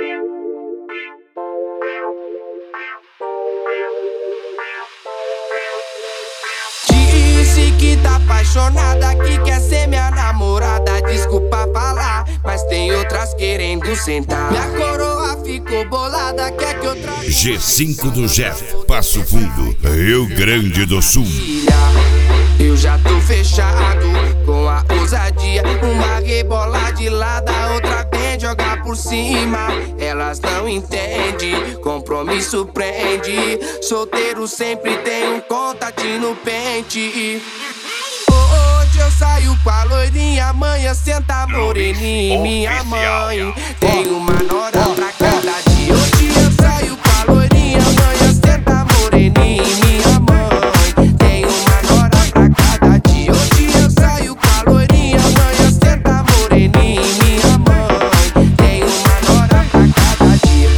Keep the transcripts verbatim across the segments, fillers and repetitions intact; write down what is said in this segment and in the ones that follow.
Disse que tá apaixonada, que quer ser minha namorada. Desculpa falar, mas tem outras querendo sentar. Minha coroa ficou bolada, quer que eu traga G cinco do Jeff, Passo Fundo, Rio Grande do Sul. Eu já tô fechado com a ousadia. Uma rebola de lado, a outra vem jogar por cima. Elas não entendem, compromisso prende. Solteiro sempre tem um contatinho no pente. Hoje eu saio com a loirinha, amanhã senta moreninha. Minha mãe tem uma nora pra cada dia. Hoje eu saio com a loirinha, amanhã senta moreninha. Minha mãe tem uma nora pra cada dia. Hoje eu saio com a loirinha, amanhã senta moreninha. Minha mãe tem uma nora pra cada dia.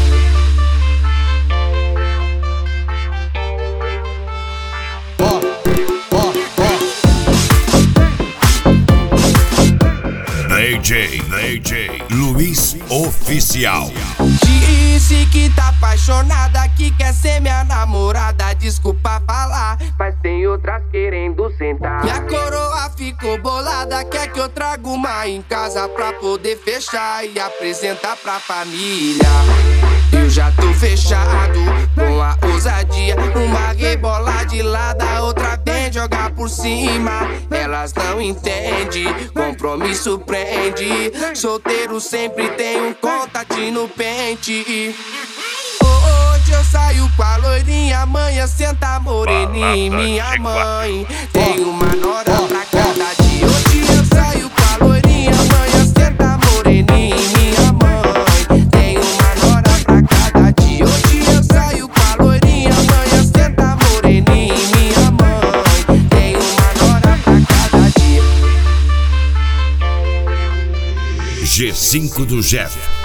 D J, D J Luiz Oficial. Disse que tá apaixonada, que quer ser minha namorada. Desculpa falar, mas tem outras querendo sentar. Minha coroa ficou bolada, quer que eu traga uma em casa pra poder fechar e apresentar pra família. Eu já tô fechado com a ousadia. Uma rebola de lado, a outra vem jogar por cima. Elas não entendem, compromisso prende. Solteiro sempre tem um contatinho no pente. Hoje eu saio com a loirinha, amanhã senta moreninha. Minha mãe tem uma nora pra cada dia. Hoje eu saio com a loirinha, amanhã senta moreninha. Minha mãe tem uma nora pra cada dia. Hoje eu saio com a loirinha, amanhã senta moreninha. Minha mãe tem uma nora pra cada dia. G cinco do Jeff,